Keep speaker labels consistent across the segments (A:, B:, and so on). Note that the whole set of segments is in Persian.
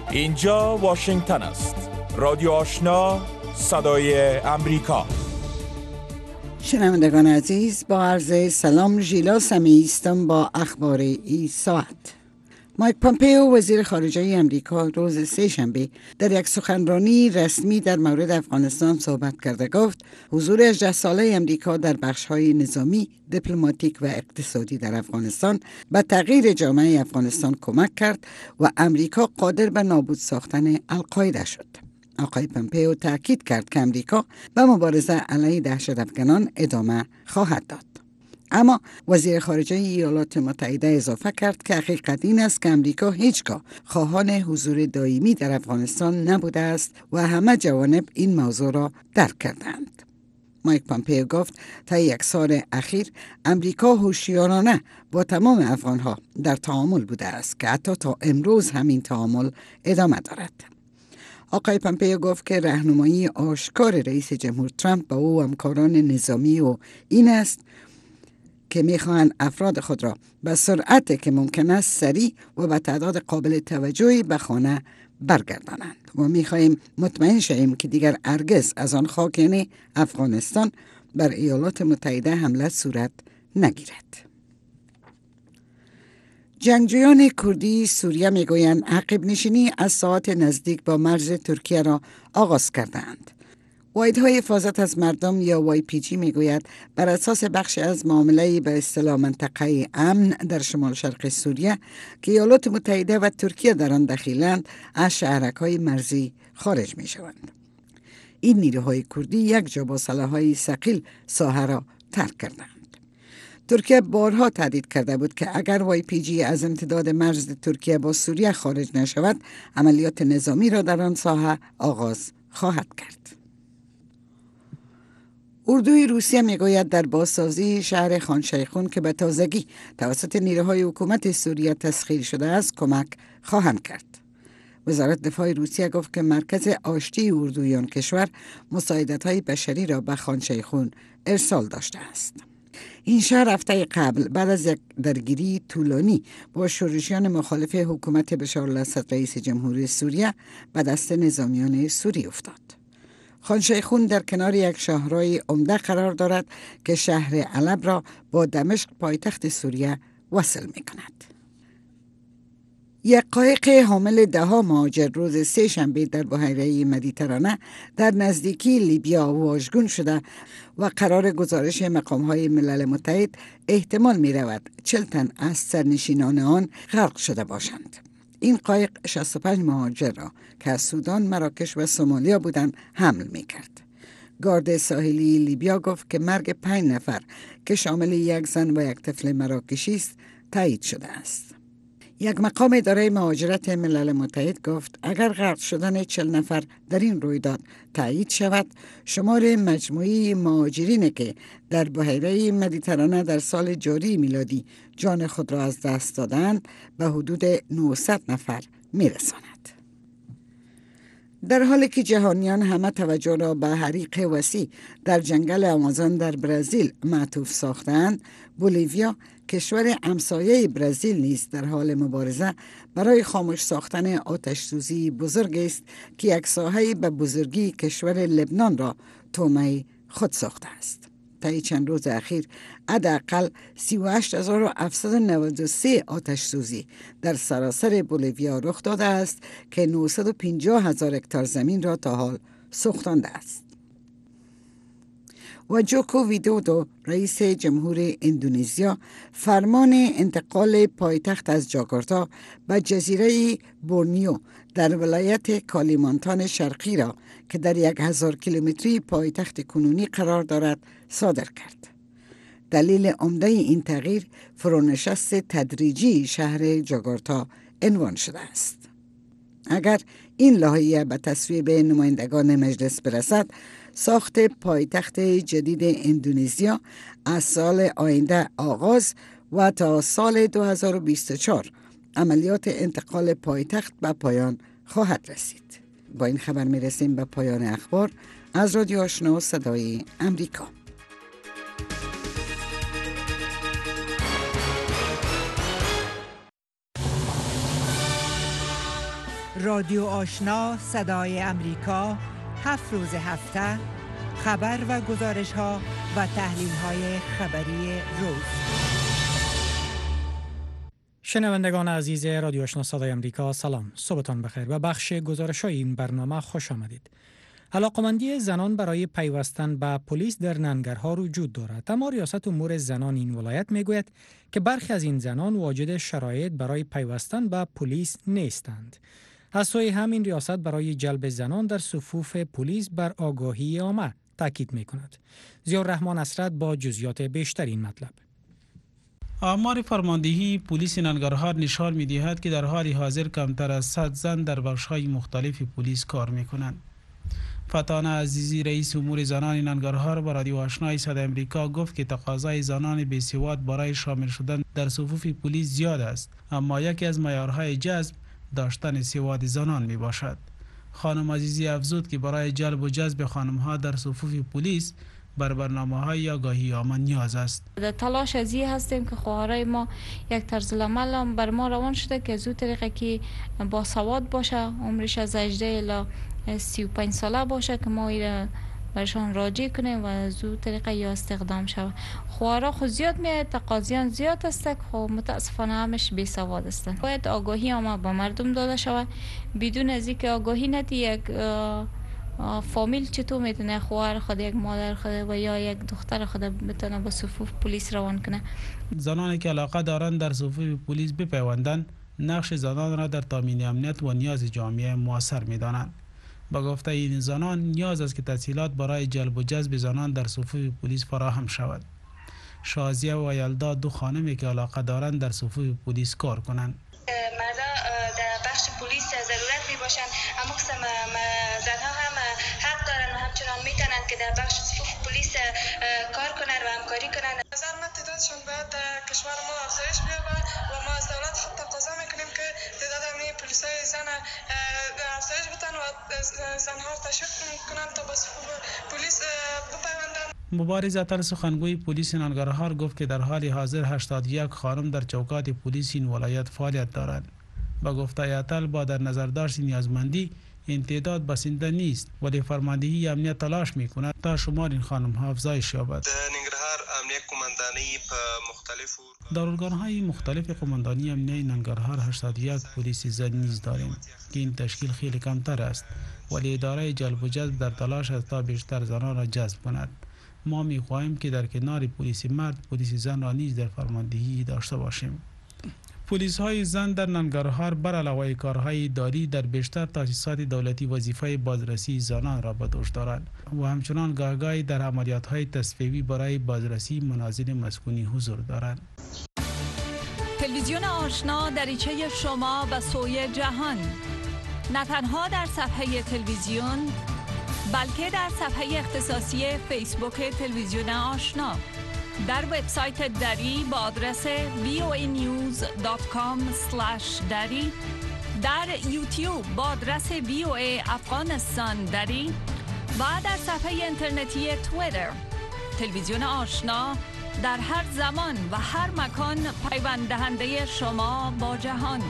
A: اینجا واشنگتن است. رادیو آشنا، صدای امریکا.
B: شنوندگان عزیز، با عرض سلام، ژیلا سمیعی هستم با اخبار این ساعت. مایک پامپئو وزیر خارجه امریکا روز سه‌شنبه در یک سخنرانی رسمی در مورد افغانستان صحبت کرده گفت حضور 18 ساله امریکا در بخش‌های نظامی، دیپلماتیک و اقتصادی در افغانستان به تغییر جامعه افغانستان کمک کرد و امریکا قادر به نابود ساختن القاعده شد. آقای پامپئو تاکید کرد که امریکا به مبارزه علیه دهشت‌افکنان ادامه خواهد داد. اما وزیر خارجه ایالات متحده اضافه کرد که حقیقت این است که امریکا هیچگاه خواهان حضور دائمی در افغانستان نبوده است و همه جوانب این موضوع را درک کردند. مایک پامپئو گفت تا یک سال اخیر امریکا هوشیارانه با تمام افغانها در تعامل بوده است که حتی تا امروز همین تعامل ادامه دارد. آقای پامپئو گفت که راهنمایی آشکار رئیس جمهور ترامپ به او و همکاران نظامی و این است که می‌خواهند افراد خود را به سرعت که ممکن است سریع و به تعداد قابل توجهی به خانه برگردانند و می‌خواهیم مطمئن شویم که دیگر هرگز از آن خاک یعنی افغانستان بر ایالات متحده حمله صورت نگیرد. جنگجویان کردی سوریه میگویند عقب نشینی از ساعات نزدیک با مرز ترکیه را آغاز کردند. واحدهای حفاظت از مردم یا YPG میگوید بر اساس بخش از معامله به اصطلاح منطقه امن در شمال شرق سوریه که ایالات متحده و ترکیه در آن دخیلند از شهرک‌های مرزی خارج می شوند. این نیروهای کردی یک جا با سلاح‌های ثقیل ساحه را ترک کردند. ترکیه بارها تهدید کرده بود که اگر YPG از امتداد مرز ترکیه با سوریه خارج نشود عملیات نظامی را در آن ساحه آغاز خواهد کرد. اردوی روسیه میگوید در بازسازی شهر خان شیخون که به تازگی توسط نیروهای حکومت سوریه تسخیر شده است کمک خواهند کرد. وزارت دفاع روسیه گفت که مرکز آشتی اردویان کشور مساعدت‌های بشری را به خان شیخون ارسال داشته است. این شهر هفته قبل بعد از یک درگیری طولانی با شورشیان مخالف حکومت بشار الاسد رئیس جمهوری سوریه به دست نظامیان سوری افتاد. خان شیخون در کنار یک شاهراه عمده قرار دارد که شهر علب را با دمشق پایتخت سوریه وصل می کند. یک قایق حامل 10 مهاجر روز سه‌شنبه در بحیره مدیترانه در نزدیکی لیبیا واژگون شده و قرار گزارش مقام‌های ملل متحد احتمال می رود 40 تن از سرنشینان آن غرق شده باشند. این قایق 65 مهاجر را که از سودان، مراکش و سومالیا بودند حمل می کرد. گارد ساحلی لیبیا گفت که مرگ 5 نفر که شامل یک زن و یک طفل مراکشی است تایید شده است. یک مقام اداره مهاجرت ملل متحد گفت اگر غرق شدن 40 نفر در این رویداد تایید شود شمار مجموعی مهاجرینی که در بحیره مدیترانه در سال جاری میلادی جان خود را از دست دادند به حدود 900 نفر میرساند. در حالی که جهانیان همه توجه را به حریق وسیع در جنگل آمازون در برزیل معطوف ساختند، بولیویا کشور همسایه برزیل نیز در حال مبارزه برای خاموش ساختن آتش سوزی بزرگ است که یک ساحه به بزرگی کشور لبنان را طامع خود ساخته است. طی چند روز اخیر حداقل 38793 آتش سوزی در سراسر بولیویا رخ داده است که 950,000 هکتار زمین را تا حال سوختانده است. و جوکو ویدودو رئیس جمهور اندونزیا فرمان انتقال پایتخت از جاکارتا به جزیره بورنیو در ولایت کالیمانتان شرقی را که در 1000 کیلومتری پایتخت کنونی قرار دارد صادر کرد. دلیل عمده این تغییر فرونشست تدریجی شهر جاکارتا عنوان شده است. اگر این لایحه به تصویب نمایندگان مجلس برسد، ساخت پایتخت جدید اندونزیا از سال آینده آغاز و تا سال 2024 عملیات انتقال پایتخت به پایان خواهد رسید. با این خبر می رسیم به پایان اخبار از رادیو آشنا صدای امریکا.
C: رادیو آشنا صدای امریکا 7 روز هفته خبر و گزارش ها و تحلیل های خبری روز.
D: شنوندگان عزیز رادیو آشنا صدای امریکا، سلام، صبحتان بخیر. و بخش گزارش های این برنامه خوش آمدید. علاقمندی زنان برای پیوستن به پلیس در ننگرهار وجود دارد، اما ریاست امور زنان این ولایت میگوید که برخی از این زنان واجد شرایط برای پیوستن به پلیس نیستند. از سوی همین ریاست برای جلب زنان در صفوف پلیس بر آگاهی عامه تاکید میکند. ضیاءالرحمن اسرت با جزئیات بیشتر این مطلب.
E: آمار فرماندهی پلیس ننگرهار نشان می‌دهد که در حال حاضر کمتر از 100 زن در بخش‌های مختلف پلیس کار می‌کنند. فتانه عزیزی رئیس امور زنان ننگرهار با رادیو آشنای صدای امریکا گفت که تقاضای زنان بی‌سواد برای شامل شدن در صفوف پلیس زیاد است، اما یکی از معیارهای جذب داشتن سواد زنان میباشد. خانم عزیزی افزود که برای جلب و جذب خانم‌ها در صفوف پلیس بر برنامه‌های آگاهی عامه نیاز است.
F: در تلاش از این هستیم که خواهرای ما یک طرز العمل بر ما روان شده که از او طریقه که با سواد باشه، عمرش از 18 الی 35 ساله باشه که ما ایره برشان راجع کنیم و از او طریقه یا استخدام شود. خواهرها خود زیاد میاد، تقاضیان زیاد است که خب متاسفانه همش بی سواد هستند. باید آگاهی عامه به مردم داده شود. بدون از اینکه آگاهی ندی یک فامیل چطور میتونه خواهر خود، یک مادر خود و یا یک دختر خود بتونه به صفوف پلیس روان کنه؟ زنانی
E: که علاقه دارند در صفوف پلیس بپیوندند، نقش زنان را در تامین امنیت و نیاز جامعه موثر میدانند. با گفته این زنان نیاز است که تسهیلات برای جلب و جذب زنان در صفوف پلیس فراهم شود. شازیه و یلدا دو خانمی که علاقه دارند در صفوف پلیس کار کنند.
G: مردا در بخش پلیس ضرورت می باشند، اما قسم زنها هم حق دارند و همچنان میتونند که در بخش صفوف پلیس کار کنند و همکاری کنند.
H: نظر من تعدادشون باید در کشور ما افزایش بیابه و ما از دولت خود تقاضا میکنیم که تعداد پلیسای زن افزایش بدن و زنها تشویق کنند تا به صفوف پلیس بپیوندند.
E: مبارز اتل سخنگوی پلیس ننگرهار گفت که در حال حاضر 81 خانم در چوکات پلیس این ولایت فعالیت دارند. با گفته اتل با در نظر داشت نیازمندی این تعداد بسنده نیست، ولی فرماندهی امنیت تلاش میکند تا شمار این خانم ها افزایش یابد.
I: ننگرهار امنیت قماندانی مختلف
E: در ارگان‌های مختلف قماندانی امنیت ننگرهار 81 پلیس زن نیز داریم که این تشکیل خیلی کمتر است، ولی اداره جلب و جذب در تلاش است تا بیشتر زنان را جذب کند. ما می‌خواهیم که در کنار پلیس مرد پلیس زن را نیز در فرماندهی داشته باشیم. پلیس های زن در ننگرهار بر علاوه کارهای اداری در بیشتر تاسیسات دولتی وظیفه بازرسی زنان را به دوش دارند و همچنان گاهگاهی در عملیات های تصفیه‌ای برای بازرسی منازل مسکونی حضور دارند.
J: تلویزیون آشنا دریچه شما به سوی جهان، نه تنها در صفحه تلویزیون بلکه در صفحه اختصاصی فیسبوک تلویزیون آشنا، در وبسایت دری با آدرس voanews.com/dari، در یوتیوب با آدرس VOA افغانستان دری و در صفحه اینترنتی توییتر. تلویزیون آشنا در هر زمان و هر مکان پیوند دهنده شما با جهان.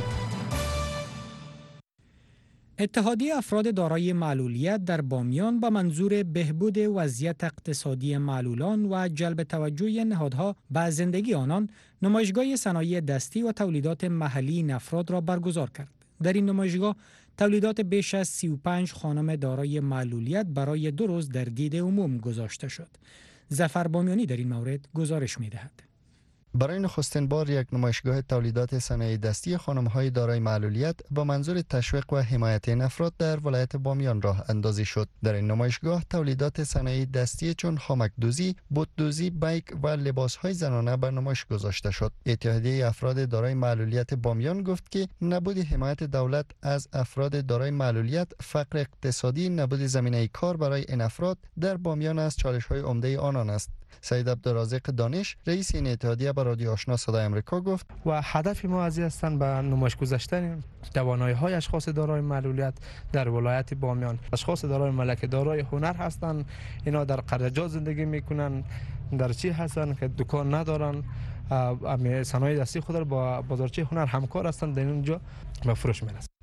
D: اتحادیه افراد دارای معلولیت در بامیان با منظور بهبود وضعیت اقتصادی معلولان و جلب توجه نهادها به زندگی آنان نمایشگاه صنایع دستی و تولیدات محلی این افراد را برگزار کرد. در این نمایشگاه تولیدات بیش از 35 خانم دارای معلولیت برای 2 روز در دید عموم گذاشته شد. ظفر بامیانی در این مورد گزارش می‌دهد.
K: برای نخستین بار یک نمایشگاه تولیدات صنایع دستی خانم‌های دارای معلولیت با منظور تشویق و حمایت این افراد در ولایت بامیان راه اندازی شد. در این نمایشگاه تولیدات صنایع دستی چون خامک‌دوزی، بوت‌دوزی، بیک و لباس‌های زنانه به نمایش گذاشته شد. اتحادیه افراد دارای معلولیت بامیان گفت که نبود حمایت دولت از افراد دارای معلولیت، فقر اقتصادی، نبود زمینه کار برای این افراد در بامیان از چالش‌های عمده آنان است. سید عبدالرازق دانش رئیس این اتحادیه با رادیو آشنا صدای امریکا گفت
L: و هدف ما از این هستند به نمایش گذاشتن توانایی‌های اشخاص دارای معلولیت در ولایت بامیان. اشخاص دارای ملکه دارای هنر هستند، اینا در قرجات زندگی میکنن، در چی هستن که دکان ندارن، صنایع دستی خود را با بازارچه هنر همکار هستند، در اونجا به فروش میرسند.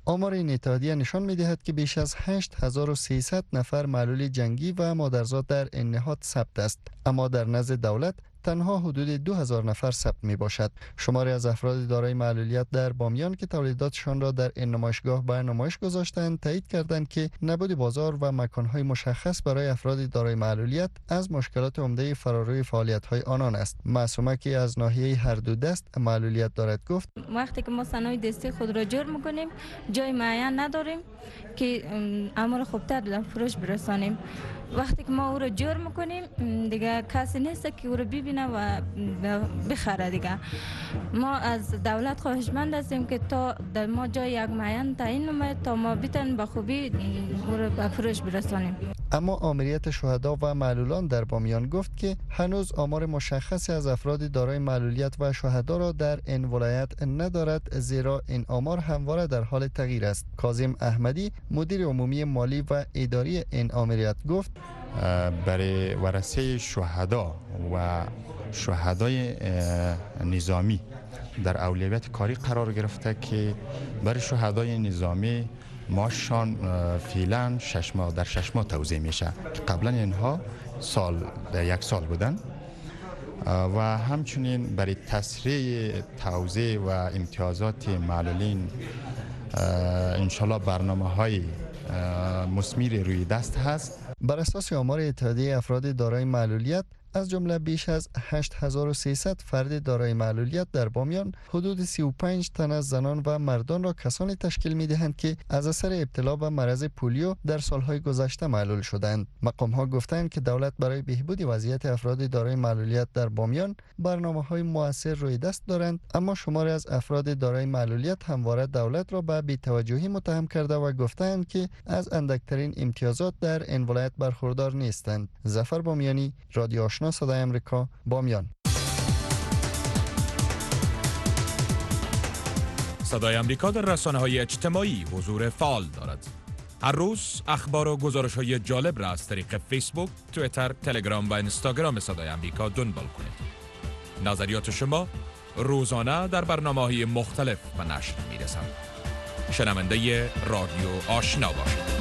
K: آمار این اتحادیه نشان می‌دهد که بیش از 8300 نفر معلول جنگی و مادرزاد در این نهاد ثبت است، اما در نزد دولت تنها حدود 2000 نفر ثبت می باشد. شماری از افراد دارای معلولیت در بامیان که تولیداتشان را در این نمایشگاه به نمایش گذاشتند تایید کردند که نبود بازار و مکان‌های مشخص برای افراد دارای معلولیت از مشکلات عمده فراروی فعالیت‌های آنان است. معصومه که از ناحیه هر دو دست معلولیت دارد گفت:
M: وقتی که ما صنایع دستی خود را جور می‌کنیم جای معین نداریم که امور خوبتر در فروش برسانیم. وقتی که ما او را جور میکنیم دیگه کسی نیست که او را ببینه و بخره. دیگه ما از دولت خواهشمند هستیم که تا در ما جای یک معین تعیین نماید تا ما بتونیم به خوبی او را به فروش برسانیم.
K: اما آمریت شهدا و معلولان در بامیان گفت که هنوز آمار مشخصی از افراد دارای معلولیت و شهدا را در این ولایت ندارد، زیرا این آمار همواره در حال تغییر است. کاظم احمدی مدیر عمومی مالی و اداری این آمریت گفت:
N: برای ورثه شهدا و شهدای نظامی در اولویت کاری قرار گرفته که برای شهدای نظامی ماشان فعلا 6 ماه در 6 ماه توزیع میشه که قبلا اینها در 1 سال بودن و همچنین برای تسریع توزیع و امتیازات معلولین انشالله برنامه‌های مثمر روی دست هست.
K: بر اساس آمار اتحادیه افراد دارای معلولیت، از جمله بیش از 8300 فرد دارای معلولیت در بامیان، حدود 35 تن از زنان و مردان را کسانی تشکیل می‌دهند که از اثر ابتلا به مرض پولیو در سالهای گذشته معلول شدند. مقام‌ها گفتند که دولت برای بهبود وضعیت افراد دارای معلولیت در بامیان برنامه‌های مؤثر روی دست دارند، اما شماری از افراد دارای معلولیت همواره دولت را به بی‌توجهی متهم کرده و گفتند که از اندکترین امتیازات در این ولایت برخوردار نیستند. ظفر بامیانی، رادیو آشنا صدای امریکا، بامیان.
A: صدای امریکا در رسانه‌های اجتماعی حضور فعال دارد. هر روز اخبار و گزارش‌های جالب را از طریق فیسبوک، توییتر، تلگرام و اینستاگرام صدای امریکا دنبال کنید. نظریات شما روزانه در برنامه‌های مختلف به نشر می‌رسند. شنونده رادیو آشنا باشید.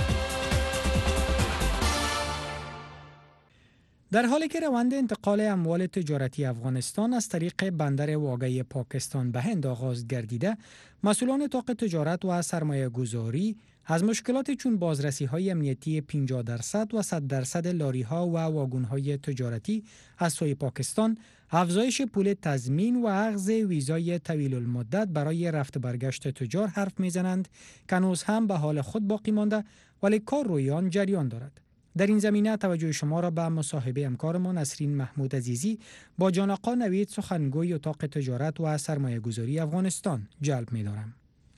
D: در حالی که روند انتقال اموال تجارتی افغانستان از طریق بندر واقعی پاکستان به هند آغاز گردیده، مسئولان طاق تجارت و سرمایه گذاری از مشکلات چون بازرسی‌های امنیتی 50% و 100% لاری‌ها و واگن‌های تجارتی از سوی پاکستان، افزایش پول تضمین و اخذ ویزای طویل المدت برای رفت برگشت تجار حرف می‌زنند که هنوز هم به حال خود باقی مانده، ولی کار روی آن جریان دارد. در این زمینه توجه شما را به مصاحبه همکارمان نسرین محمود عزیزی با جان آقا نوید سخنگوی اتاق تجارت و سرمایه گذاری افغانستان جلب می دارم.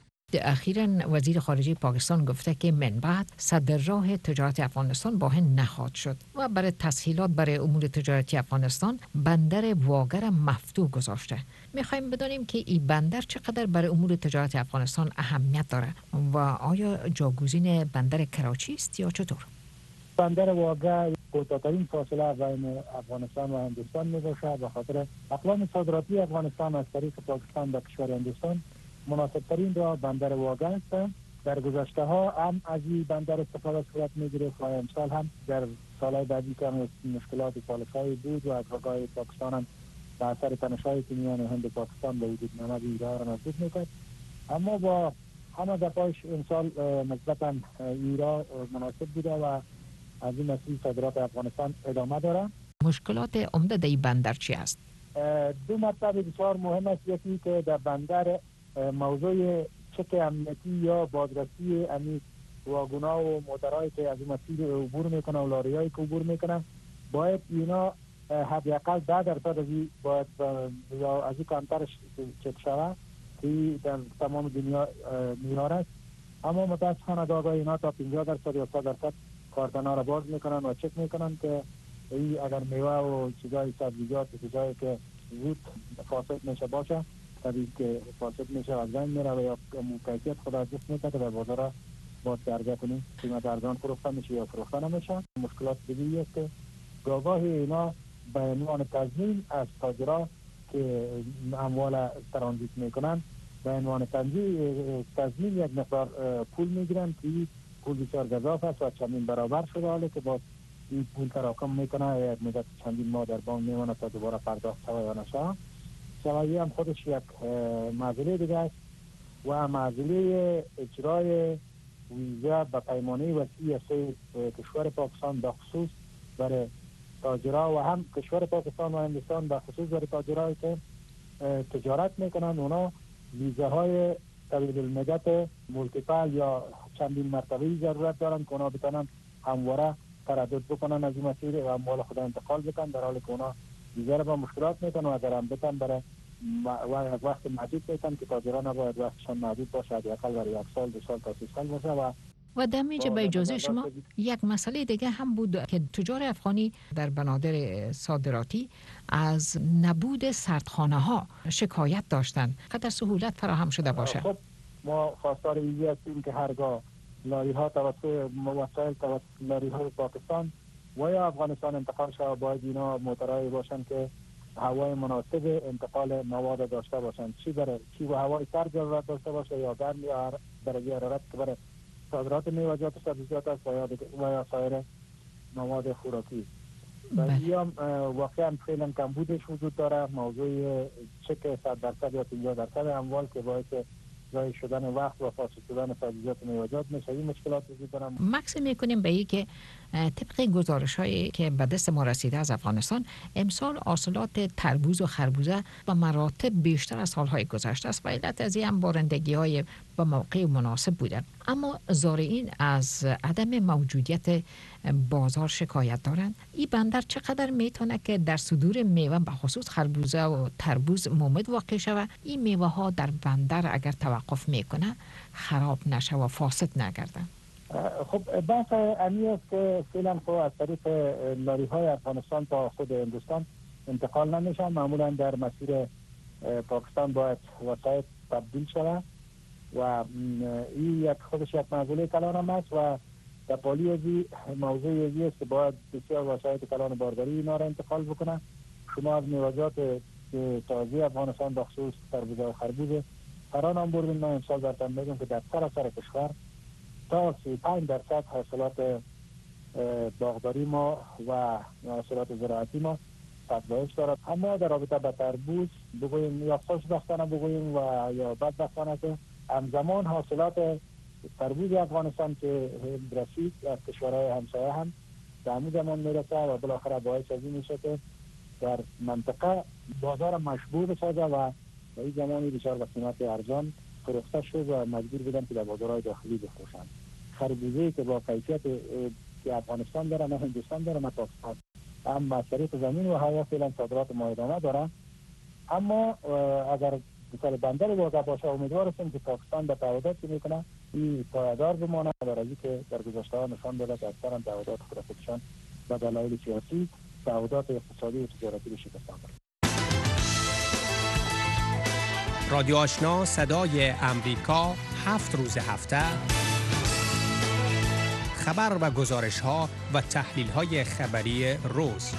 O: اخیراً وزیر خارجه پاکستان گفته که من بعد صدر راه تجارت افغانستان با هند نخواهد شد و برای تسهیلات برای امور تجارتی افغانستان بندر واگر مفتوح گذاشته. میخوایم بدانیم که این بندر چقدر برای امور تجارت افغانستان اهمیت داره و آیا جاگزین بندر کراچی است یا چطور؟
P: بندر واگر کوتاه‌ترین فاصله بین افغانستان و هندوستان میباشه، به خاطر اقلام صادراتی افغانستان از طریق پاکستان به کشور هندوستان مناسبترین راه بندر واگر است. در گذشته ها هم از این بندر استفاده صورت میگیره و امسال هم در سالهای بعدی که مشکلات پالیسایی بود و ادراگاه پاکستان هم به اثر تنش‌های که میان هند و پاکستان به وجود نمد ایران را محدود میکرد، اما با همه دفعش امسال نسبتاً ایران مناسب بوده و از این مسئله صادرات افغانستان ادامه داره.
O: مشکلات عمده در این بندر چی است؟
P: دو مطلب بسیار مهم است. یکی که در بندر موضوع چک امنیتی یا بازرسی امنیت واگونا و موترهایی که از این مسیر عبور میکنن و لاریایی که عبور میکنن باید اینا حداقل 10% از این باید یا از این کمترش چک شود که در تمام دنیا معیار است، اما متاسفانه داغا اینا تا 50% یا 100% کارتنا را باز میکنن و چک میکنن که این اگر میوه و چیزای سبزیجات چیزایی که زود فاسد میشه باشه طبیعی که فاسد میشه از بین میره و یا کیفیت خود از دست میده که در بازار باز درگه کنیم قیمت ارزان فروخته میشه یا فروخته نمیشه. مشکلات دیگری است که گاهی اینا به عنوان تضمین از تاجرها که اموال ترانزیت میکنن به عنوان تضمین یک مقدار پول میگیرن که پول بسیار گزاف است و چندین برابر شده، حالی که باز این پول تراکم میکنه، یک مدت چندین ماه در بانک میمونه تا دوباره پرداخت شود یا نشه. سوایی هم خودش یک معضله دیگه است و معضله اجرای ویزا به پیمانه وسیع است کشور پاکستان به خصوص برای تاجرها و هم کشور پاکستان و هندوستان به خصوص برای تاجرهایی که تجارت میکنن، اونا ویزاهای طویل المدت مولتیپل یا چندین مرتبه ضرورت دارن که اونا بتونن همواره تردد بکنن از این مسیر و اموال خود انتقال بکنن، در حالی که اونا ویزا را با مشکلات میکنن و اگر هم بتن برای وقت محدود میکنن که تاجران نباید وقتشان محدود باشه، حداقل برای 1 سال 2 سال تا 3 سال باشه.
O: و در اینجا به اجازه شما یک مسئله دیگه هم بود که تجار افغانی در بنادر صادراتی از نبود سردخانه ها شکایت داشتن، قدر سهولت فراهم شده باشه.
P: خب ما خواستار ویزی هستیم که هرگاه لاری ها توسط وسایل توسط لاری های پاکستان و یا افغانستان انتقال شود، باید اینا موترهایی باشن که هوای مناسب انتقال مواد داشته باشن، چی و هوای سرد ضرورت داشته باشه یا گرم یا درجه حرارت که برای صادرات میوه‌جات و سبزیجات است و یا سایر مواد خوراکی. و این واقعا فعلا کمبودش وجود داره. موضوع چک 100% یا 50% اموال که باعث ضایع شدن وقت و فاسد شدن سبزیجات و میوه‌جات میشه، این مشکلات وجود داره.
O: مکس میکنیم به این که طبق گزارش هایی که به دست ما رسیده از افغانستان، امسال حاصلات تربوز و خربوزه به مراتب بیشتر از سالهای گذشته است و علت از این هم بارندگی های به موقع مناسب بوده. اما زارعین از عدم موجودیت بازار شکایت دارند. این بندر چقدر میتونه که در صدور میوه به خصوص خربوزه و تربوز مومد واقع شود؟ این میوه ها در بندر اگر توقف میکنه خراب نشه و فاسد نگرده؟
P: خب بحث امی است که فعلا خب از طریق لاری های افغانستان تا خود هندوستان انتقال نمیشن، معمولا در مسیر پاکستان باید وسایط تبدیل شود و این یک خودش یک مسئله کلان هم است و در پالی ازی موضوع ازی است که باید بسیار وسایط کلان بارداری اینا را انتقال بکنن. شما از میوه‌جات تازه افغانستان بخصوص تربوز و خربوز فران هم بردیم. من امسال برتن بگم که در سر کشور تا 35% حاصلات باغداری ما و حاصلات زراعتی ما افزایش دارد. اما در رابطه با تربوز بگوییم یا خوشبختانه بگوییم و یا بدبختانه که همزمان حاصلات تربوز افغانستان که رسید از کشورهای همسایه هم در همون زمان میرسه و بالاخره باعث از این میشه که در منطقه بازار مشبوع بسازه و این زمانی بسیار به قیمت ارزان فروخته شد و مجبور بودن که در بازارهای داخلی بفروشن. خربوزه‌ای که با کیفیت که افغانستان داره نه هندوستان داره نه پاکستان، هم از طریق زمین و هوا فعلا صادرات ماهیانه داره. اما اگر مثال بندر واقع باشه امیدوار هستیم که پاکستان به تعهداتی میکنه این پایدار بمانه، در حالی که در گذشته ها نشان داده که اکثرا تعهدات خودشان به دلایل سیاسی تعهدات اقتصادی و تجارتی شکستان دارند.
Q: رادیو آشنا صدای امریکا 7 روز هفته خبر و گزارش ها و تحلیل های خبری روز.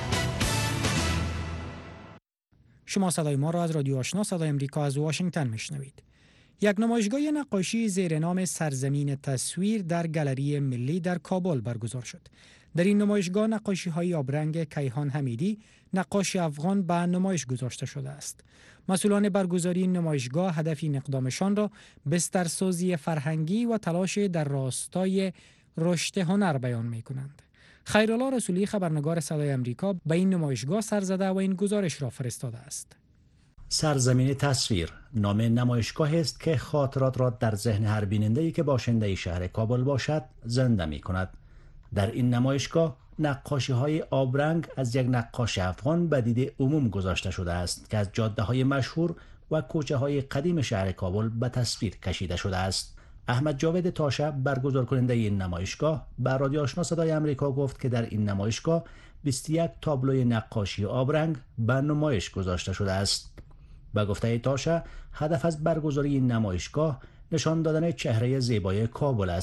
D: شما صدای ما را از رادیو آشنا صدای امریکا از واشنگتن میشنوید. یک نمایشگاه نقاشی زیر نام سرزمین تصویر در گالری ملی در کابل برگزار شد. در این نمایشگاه نقاشی‌های آبرنگ کیهان حمیدی، نقاش افغان به نمایش گذاشته شده است. مسئولان برگزاری این نمایشگاه هدف این اقدامشان را بسترسازی فرهنگی و تلاش در راستای رشد هنر بیان می‌کنند. خیرالله رسولی خبرنگار صدای امریکا به این نمایشگاه سر زده و این گزارش را فرستاده است.
R: سرزمین تصویر نام نمایشگاه است که خاطرات را در ذهن هر بیننده‌ای که باشنده شهر کابل باشد زنده می‌کند. در این نمایشگاه نقاشی‌های آبرنگ از یک نقاش افغان به دید عموم گذاشته شده است که از جاده‌های مشهور و کوچه‌های قدیم شهر کابل به تصویر کشیده شده است. احمد جاوید تاشه برگزار کننده این نمایشگاه به رادیو آشنا صدای امریکا گفت که در این نمایشگاه 21 تابلوی نقاشی آبرنگ به نمایش گذاشته شده است. به گفته تاشه هدف از برگزاری این نمایشگاه نشان دادن چهره زیبای کابل است.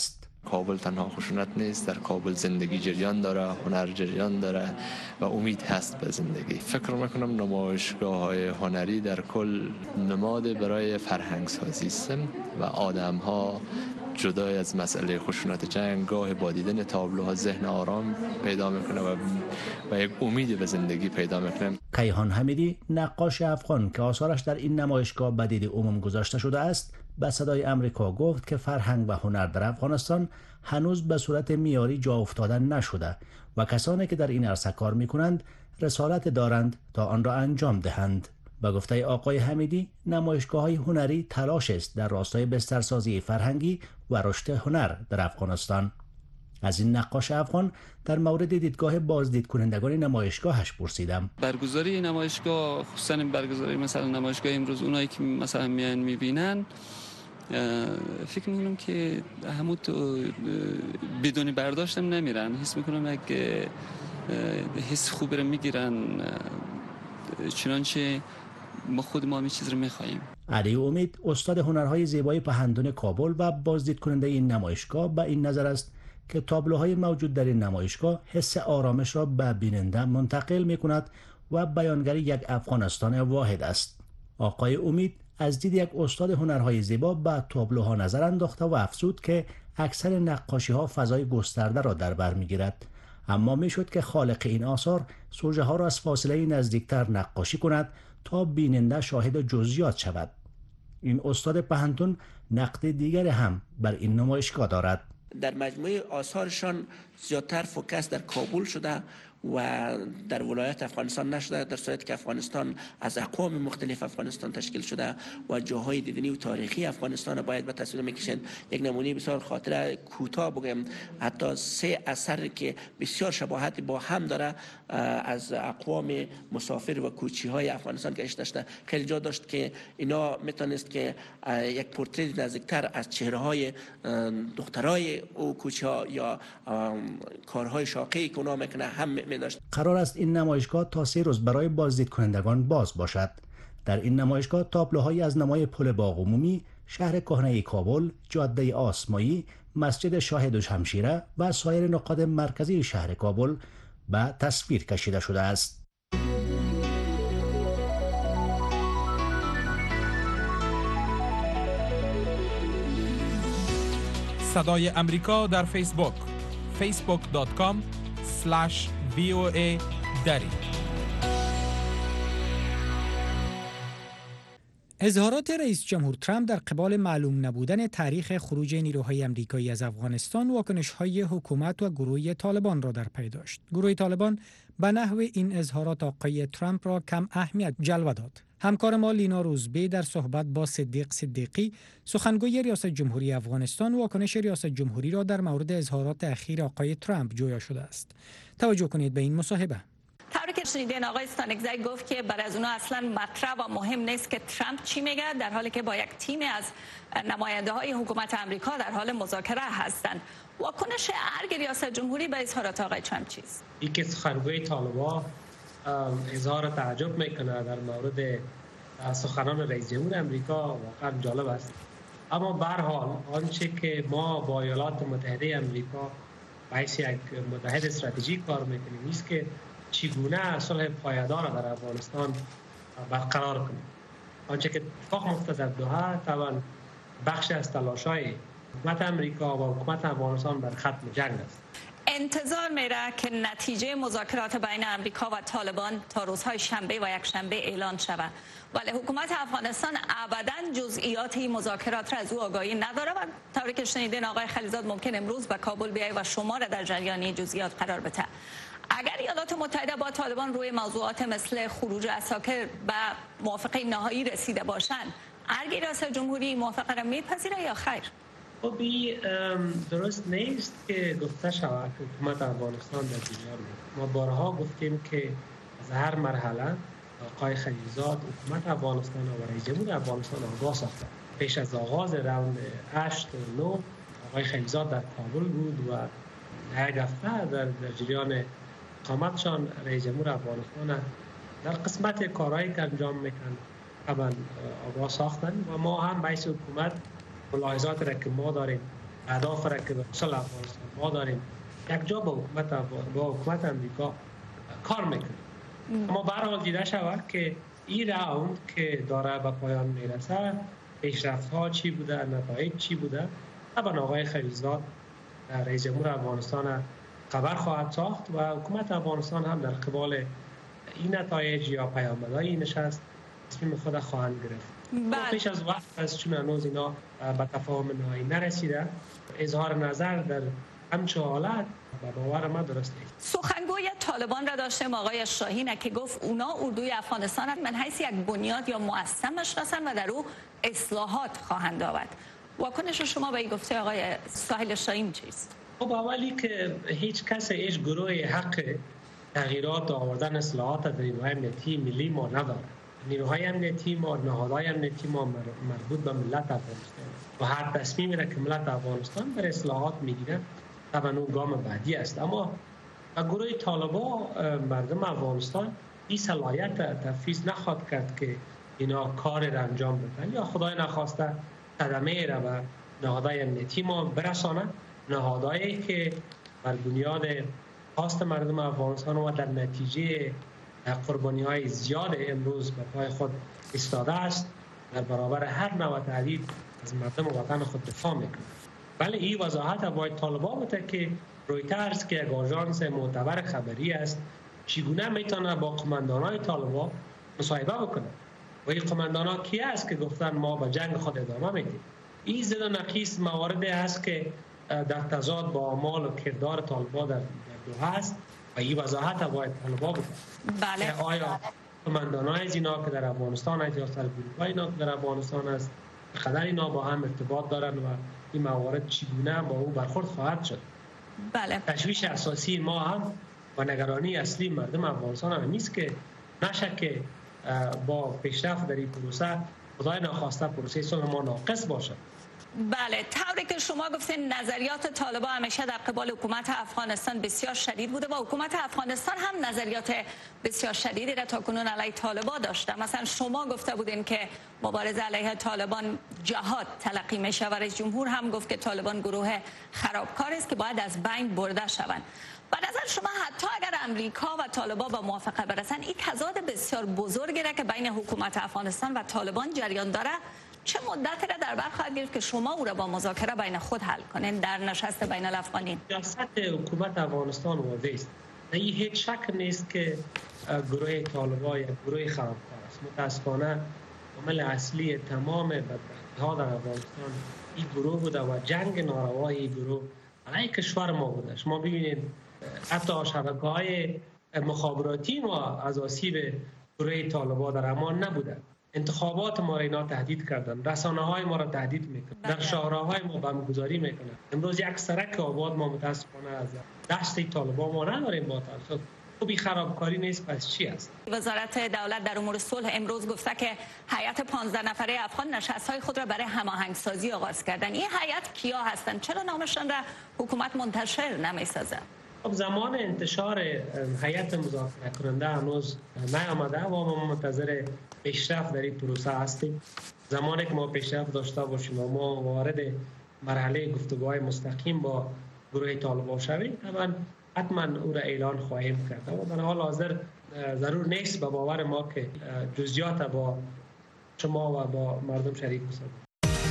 S: کابل تنها خشونت نیست، در کابل زندگی جریان داره، هنر جریان داره و امید هست به زندگی. فکر میکنم نمایشگاه‌های هنری در کل نماد برای فرهنگ سازی است و آدم‌ها جدای از مسئله خشونت جنگ گاه با دیدن تابلوها ذهن آرام پیدا میکنه و یک امید به زندگی پیدا میکنه.
R: کیهان حمیدی، نقاش افغان که آثارش در این نمایشگاه به دید عموم گذاشته شده است، به صدای امریکا گفت که فرهنگ و هنر در افغانستان هنوز به صورت معیاری جا افتاده نشده و کسانی که در این عرصه کار میکنند رسالت دارند تا آن را انجام دهند. به گفته آقای حمیدی، نمایشگاه‌های هنری تلاش است در راستای بسترسازی فرهنگی و رشد هنر در افغانستان. از این نقاش افغان در مورد دیدگاه بازدید کنندگان نمایشگاهش پرسیدم.
T: برگزاری نمایشگاه، خصوصا برگزاری مثلا نمایشگاه امروز، اونایی که مثلا میان میبینن، فکر میکنم که همون بدون برداشتم نمیرن، حس میکنم یک حس خوبی رو میگیرن، چنانچه ما خود ما همین چیز رو میخواییم.
R: علی امید، استاد هنرهای زیبای پهندون کابل و بازدید کننده این نمایشگاه، به این نظر است که تابلوهای موجود در این نمایشگاه حس آرامش را به بیننده منتقل میکند و بیانگری یک افغانستان واحد است. آقای امید از دید یک استاد هنرهای زیبا به تابلوها نظر انداخته و افزود که اکثر نقاشی‌ها فضای گسترده را در بر میگیرد، اما میشد که خالق این آثار سوژه ها را از فاصله نزدیکتر نقاشی کند تا بیننده شاهد جزئیات شود. این استاد پهندون نقد دیگر هم بر این نمایشگاه دارد.
U: در مجموعه آثارشان زیادتر فوکس در کابل شده و در ولایت افغانستان نشده، در صورتی که افغانستان از اقوام مختلف افغانستان تشکیل شده و جاهای دیدنی و تاریخی افغانستان باید به تصویر میکشند. یک نمونه بسیار خاطره کوتاه بگم، حتی 3 اثر که بسیار شباهت با هم داره از اقوام مسافر و کوچی های افغانستان که داشته، خیلی جا داشت که اینا میتونست که یک پورتری نزدیکتر از چهره های دخترای او کوچی ها یا کارهای شاقی که اونا میکنه هم
R: قرار است این نمایشگاه تا 3 روز برای بازدید کنندگان باز باشد. در این نمایشگاه تابلوهایی از نمای پل باغ عمومی، شهر کهنه کابل، جاده آسمایی، مسجد شاهد و شمشیره و سایر نقاط مرکزی شهر کابل به تصویر کشیده شده است.
A: صدای امریکا در فیسبوک facebook.com/VOA دری.
D: اظهارات رئیس جمهور ترامپ در قبال معلوم نبودن تاریخ خروج نیروهای آمریکایی از افغانستان، واکنش‌های حکومت و گروه طالبان را در پی داشت. گروه طالبان به نحو این اظهارات آقای ترامپ را کم اهمیت جلوه داد. همکار ما لینا روزبه در صحبت با صدیق صدیقی، سخنگوی ریاست جمهوری افغانستان، واکنش ریاست جمهوری را در مورد اظهارات اخیر آقای ترامپ جویا شده است. توجه کنید به این مصاحبه.
J: طوری که شنیدین آقای ستانکزی گفت که برای از اونا اصلا مطرح و مهم نیست که ترامپ چی میگه، در حالی که با یک تیم از نماینده های حکومت آمریکا در حال مذاکره هستند. واکنش ارگ ریاست جمهوری به اظهارات آقای ترامپ چیست؟
V: یکی سخنگوی طالبان اظهار تعجب میکنه در مورد سخنان رئیس جمهور آمریکا، واقعا جالب است. اما به هر حال آنچه که ما با ایالات متحده آمریکا به حیث یک متحد استراتژیک کار میکنیم است که چگونه صلح پایدار در افغانستان برقرار کنیم. آنچه که اتفاق افتاد در دوحه طبعا بخش از تلاش‌های حکومت آمریکا و حکومت افغانستان بر ختم جنگ است.
J: انتظار میره که نتیجه مذاکرات بین آمریکا و طالبان تا روزهای شنبه و یکشنبه اعلان شود، ولی حکومت افغانستان ابدا جزئیات این مذاکرات را از او آگاهی نداره و طوری که شنیدین آقای خلیزاد ممکن امروز به کابل بیاید و شما را در جریان جزئیات قرار بده. اگر ایالات متحده با طالبان روی موضوعات مثل خروج عساکر به موافقه نهایی رسیده باشند، ارگ ریاست جمهوری موافقه را میپذیره یا خیر؟
V: خب درست نیست که گفته شود که حکومت افغانستان در جریان است. ما بارها گفتیم که از هر مرحله آقای خلیزاد حکومت افغانستان و رئیس جمهور افغانستان آگاه ساخته. پیش از آغاز راند 8 و 9 آقای خلیزاد در کابل بود و یک هفته در جریان اقامتشان رئیس جمهور افغانستان در قسمت کارهایی که انجام میکنن طبعا آگاه ساختن و ما هم باعث حکومت ملاحظات را که ما داریم اهداف را که به صلح افغانستان ما داریم یک جا با حکومت امریکا کار میکنیم. اما به هر حال دیده شود که این راوند که داره به پایان میرسه، پیشرفت ها چی بوده، نتایج چی بوده، طبعا آقای خلیلزاد رئیس جمهور افغانستان خبر خواهد ساخت و حکومت افغانستان هم در قبال این نتایج یا پیامدهای این نشست تصمیم خود خواهند گرفت. پیش از وقت از چون هنوز اینا به تفاهم نهایی نرسیده، اظهار نظر در همچه حالت به باور ما درست نیست.
J: سخنگوی طالبان را داشتیم آقای شاهین که گفت اونا اردوی افغانستان من حیث یک بنیاد یا مؤسسه میشناسن و در او اصلاحات خواهند آورد. واکنش شما به این گفته آقای ساحل شاهین چیست؟
V: خب اولی که هیچ کس هیچ گروه حق تغییرات و آوردن اصلاحات در نیروهای امنیتی ملی ما نداره. نیروهای امنیتی ما، نهادهای امنیتی ما مربوط به ملت افغانستان و هر تصمیمی را که ملت افغانستان بر اصلاحات میگیره طبعا اون گام بعدی است. اما گروه طالبان مردم افغانستان این صلاحیت تفویض نخواهد کرد که اینا کار را انجام بدن یا خدای نخواسته صدمه را به نهادهای امنیتی ما برسانه، نهادهایی که بر بنیاد خواست مردم افغانستان و در نتیجه قربانی‌های زیاد امروز به پای خود ایستاده است، در برابر هر نوع تهدید از مردم وطن خود دفاع میکنه. بله این وضاحت باید طالبان بوده که رویترز که یک آژانس معتبر خبری است چگونه میتونه با قماندانای طالبان مصاحبه بکنه و این قماندانا کی است که گفتن ما به جنگ خود ادامه میدیم. این زد و نقیص مواردی است که در تضاد با اعمال و کردار طالبان در دوحه است و این وضاحت باید طالبان بکنه.
J: بله.
V: آیا قماندانای از اینا که در افغانستان است یا سرگروه‌های اینا که در افغانستان است قدر اینا با هم ارتباط دارن و این موارد چگونه با او برخورد خواهد شد؟
J: بله.
V: تشویش اساسی ما هم و نگرانی اصلی مردم افغانستان هم نیست که نشه که با پیشرفت در این پروسه خدای ناخواسته پروسه صلح ما ناقص باشد.
J: بله، طوری که شما گفتین نظریات طالبان همیشه در قبال حکومت افغانستان بسیار شدید بوده و حکومت افغانستان هم نظریات بسیار شدیدی را تاکنون علیه طالبان داشته. مثلا شما گفته بودین که مبارزه علیه طالبان جهاد تلقی میشه و رئیس جمهور هم گفت که طالبان گروه خرابکار است که باید از بین برده شوند. به نظر شما حتی اگر امریکا و طالبان به موافقه برسن، این تضاد بسیار بزرگی را که بین حکومت افغانستان و طالبان جریان داره چه مدتی را در بر خواهد گرفت که شما او را با مذاکره بین خود حل کنین در نشست بین الافغانیین؟
V: سیاست حکومت افغانستان واضح است. این هیچ شک نیست که گروه طالبان یک گروه خرابکار است. متاسفانه عامل اصلی تمام بدبختی‌ها در افغانستان این گروه بوده و جنگ ناروای این گروه علیه کشور ما بوده. شما ببینید حتی شبکه‌های مخابراتی ما از آسیب گروه طالبان در امان نبوده. انتخابات ما را اینا تهدید کردن، رسانه‌های ما را تهدید میکنن، در شاهراهای ما بمبگذاری میکنن. امروز یک سرک آباد ما متاسفانه از دست طالبان ما نداریم. با تاسف خب خرابکاری نیست، پس چی است؟
J: وزارت دولت در امور صلح امروز گفته که هیئت 15 نفره افغان نشست‌های خود را برای هماهنگسازی آغاز کردن. این هیئت کیا هستند؟ چرا نامشان را حکومت منتشر نمی‌سازه؟
V: خب زمان انتشار هیئت مذاکره کننده هنوز نیامده و ما منتظر پیشرفت در این پروسه هستیم. زمانی که ما پیشرفت داشته باشیم و ما وارد مرحله گفتگوهای مستقیم با گروه طالبان شویم، حتما او را اعلان خواهیم کرد. و در حال حاضر ضرور نیست به باور ما که جزئیات با شما و با مردم شریک بسازیم.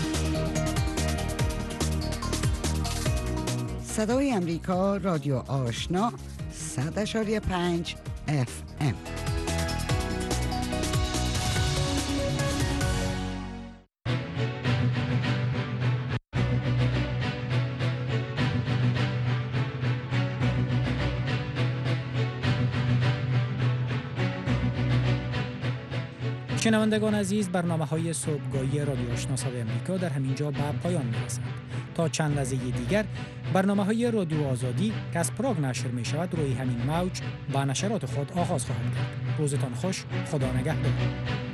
B: صدای امریکا، رادیو آشنا، 100.5 FM.
D: شنوندگان عزیز، برنامه‌های صبحگاهی رادیو آشنا صدای آمریکا در همینجا به پایان می‌رسند. تا چند لحظه دیگر برنامه‌های رادیو آزادی که از پراگ نشر می‌شود روی همین موج با نشرات خود آغاز خواهد کرد. روزتان خوش، خدا نگهدار.